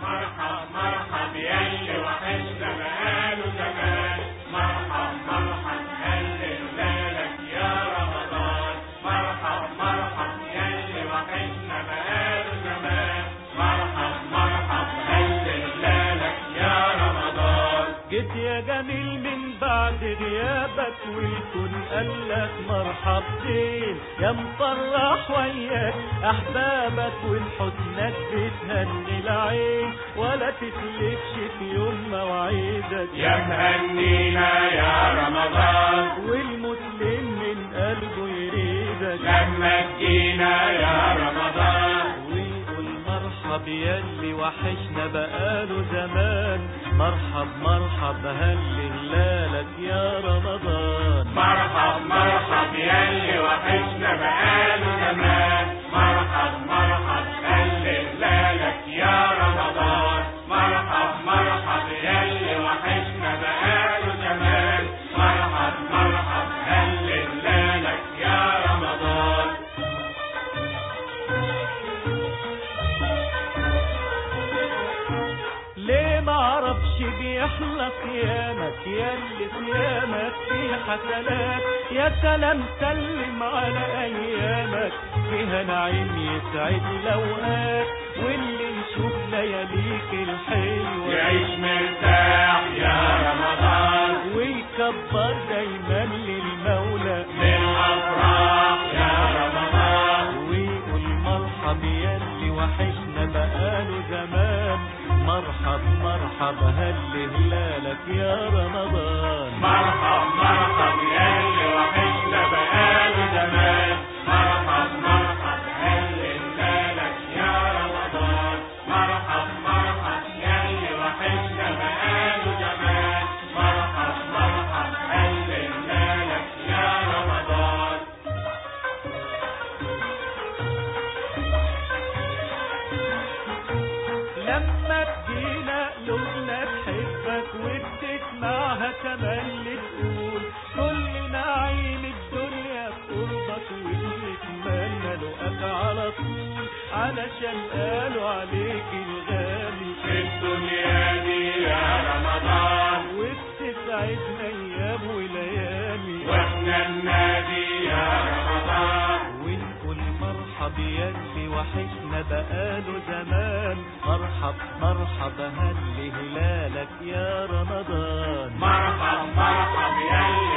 مرحب مرحب ياللي وحشنا بقاله زمان، مرحب مرحب هللنالك يا رمضان، مرحب مرحب ياللي وحشنا بقاله زمان، مرحب مرحب هللنالك يا رمضان. جيت يا جميل من بعد غيابك والكون قالك مرحبتين، يا مفرح وياك احبابك والحزنك بتهني العين، ولا تخلفش في يوم مواعيدك يا مهنينا يا رمضان، والمسلم من قلبه يريدك لما تجينا يا رمضان، ويقول مرحب ياللي وحشنا بقاله زمان، مرحب مرحب هللنالك يا رمضان. مرحب مرحب ياللي وحشنا بقاله زمان، مرحب مرحب هللنالك يا رمضان، مرحب مرحب ياللي وحشنا بقاله زمان، مرحب مرحب هللنالك يا رمضان. ليه معرفش بيحلى صيامك ياللي صيامك فيه حسنات، يا سلام سلم على ايامك فيها نعيم يسعد الاوقات، واللي نشوف لياليك الحلوه يعيش مرتاح يا رمضان، ويكبر دايما للمولى بالافراح يا رمضان، ويقول مرحب ياللي وحشنا بقاله زمان، مرحب مرحب هللنالك يا رمضان. مرحب مرحب ياللي وحشنا بقاله زمان، مرحب مرحب هللنالك يا رمضان، مرحب مرحب ياللي وحشنا بقاله زمان، مرحب مرحب هللنالك يا رمضان. لما تجينا قلوبنا تحبك وبتسمعها تملي تقول كل نعيم الدنيا بقربك، ونتمنى لقاك على طول علشان قالوا عليك الغالي في الدنيا دي يا رمضان، وبتسعدنا ايام وليالي واحنا النادي يا رمضان، ونقول مرحب ياللي وحشنا بقاله زمان، مرحب مرحب هللنالك يا رمضان. مرحب مرحب ياللي